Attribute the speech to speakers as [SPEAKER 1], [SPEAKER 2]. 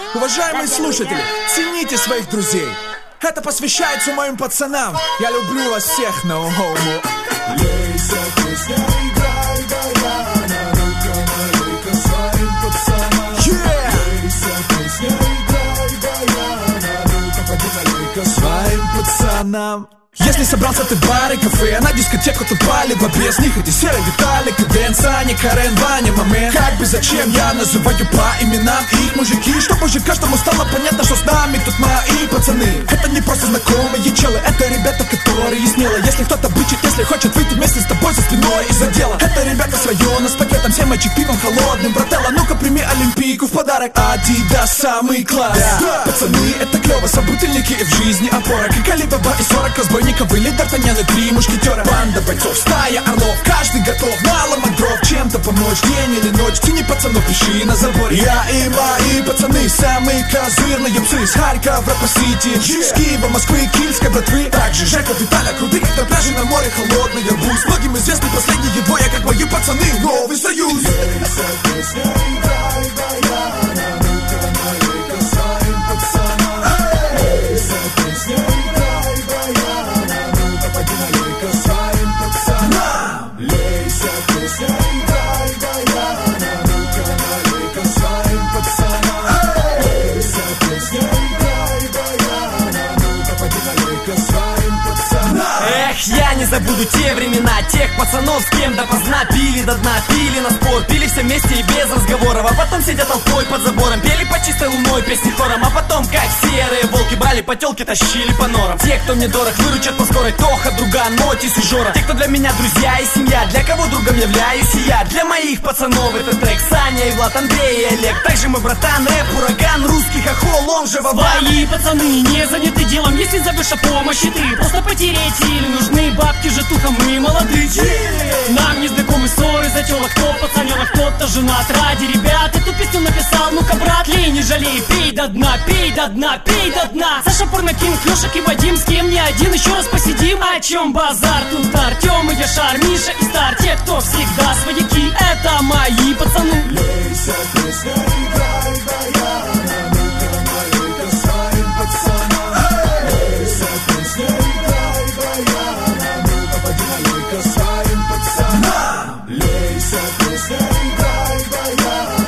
[SPEAKER 1] Уважаемые слушатели, цените своих друзей. Это посвящается моим пацанам. Я люблю вас всех, no homo. Лейся, песня, играй, Гаяна, ну-ка, налей-ка своим пацанам. Лейся, песня, играй, Гаяна, ну-ка, поди, налей-ка своим пацанам. Если собрался ты в бар и кафе, на дискотеку тупа, либо без них эти серые Виталик, Дэн, Саня, Карен, Ваня, Момент. Как бы зачем я называю по именам их мужики, чтобы уже каждому стало понятно, что с нами тут мои пацаны. Это не просто знакомые челы, это ребята, которые смело. Если кто-то бычит, если хочет выйти вместе с тобой за спиной из-за дела. Это ребята с района с пакетом 7 очек пивом холодным. Брателла, ну-ка прими олимпийку в подарок. Адидас самый класс, да. Пацаны, это клево, собутыльники и в жизни опора. Как Алибаба и 40 разбойников или Д'Артаньян и 3 мушкетера. Банда бойцов, стая орлов, каждый готов наломать дров, чем-то помочь, день или ночь. Тяни пацанов, пиши на заборе. Я и мои пацаны, самые козырные псы. С Харькова, Рэпа-Сити, с Киева, Москвы, Кильской братвы. Также Жека, Виталя, крутые, как на пляже на море, холодный арбуз. Многим известны последние двое, как мои пацаны, Новый Союз. Лейся, песня, играй, Гаяна, ну-ка, налей-ка своим пацанам. Лейся, песня, играй, Гаяна, ну-ка, поди, налей-ка своим пацанам. Лейся, песня, играй, Гаяна, ну-ка, налей-ка своим пацанам. Лейся, песня, играй, Гаяна, ну-ка, поди, налей-ка своим пацанам.
[SPEAKER 2] Эх, я не забуду те времена, тех пацанов, с кем допоздна пили до дна, пили на спор, пили все вместе и без разговоров. А потом сидя толпой под забором, пели по чистой луной песни хором. А потом, как серые волки, брали по тёлке, тащили по норам. Те, кто мне дорог, выручат по скорой. Тоха, Друган, Мотис и Жора. Те, кто для меня друзья и семья, для кого другом являюсь и я. Для моих пацанов этот трек Саня и Влад, Андрей и Олег. Также мой братан, рэп, ураган, русский хохол, он же Вован.
[SPEAKER 3] Свои пацаны не заняты делом, если зовешь о помощи ты. Просто потереть или нужны бабки, жетуха, мы молодые. Нам не знакомы ссоры за тёлок, кто пацанёнок, кто-то женат. Ради ребят эту песню написал, ну-ка, брат, лей, не жалей. Пей до дна, пей до дна, пей до дна. Саша, Порнокинг, Лёшек и Вадим, с кем не один, еще раз посидим. О чем базар? Тут Артём и Яшар, Миша и Стар. Те, кто всегда свояки, это мои пацаны.
[SPEAKER 1] Лейся, песня, играй, Гаяна, ну-ка, налей-ка своим пацанам. Лейся, песня, играй, Гаяна, ну-ка, поди, налей-ка своим пацанам. Лейся, песня, играй, Гаяна.